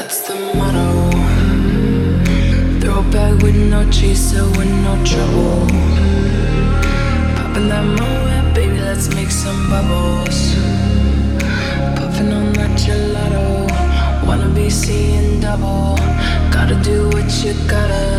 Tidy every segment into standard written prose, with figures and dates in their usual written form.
that's the motto. Throwback with no chaser, with no trouble. Popping that moe, baby, let's make some bubbles. Puffing on that gelato, wanna be seeing double. Gotta do what you gotta.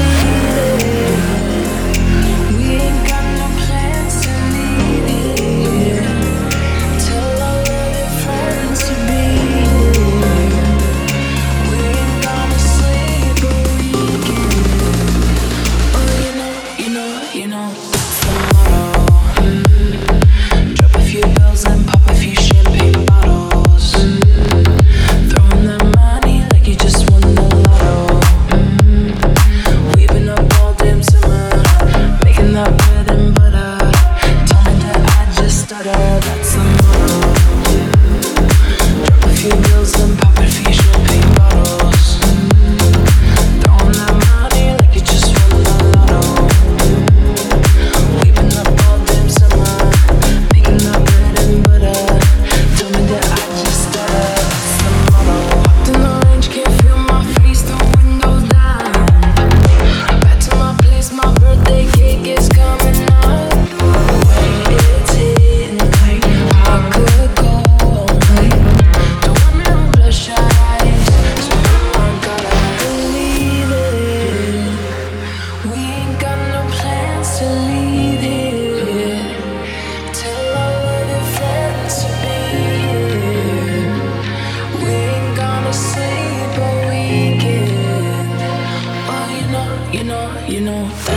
We ain't got no plans to leave it. Tell all of your friends to be here. We ain't gonna sleep a weekend. Oh, you know, tomorrow. Drop a few bills and pop a few champagne bottles. Throwing that money like you just won the lotto. Weaving up all damn summer, making that bread and butter. Tell me that I just stuttered, that's the motto. Drop a few bills and pop a few champagne bottles. Throwing that money like you just won the lotto. Weaving up all damn summer, making that bread and butter. Tell me that I just stuttered, that's the motto. Hopped in the range, can't feel my face, the windows down. Back to my place, my birthday cake is coming up. It's hitting like I could go all night. Don't want no bloodshot eyes, so I gotta believe it. We ain't got no plans to leave it. Tell all of your friends to be here. We ain't gonna sleep a weekend. Oh, you know.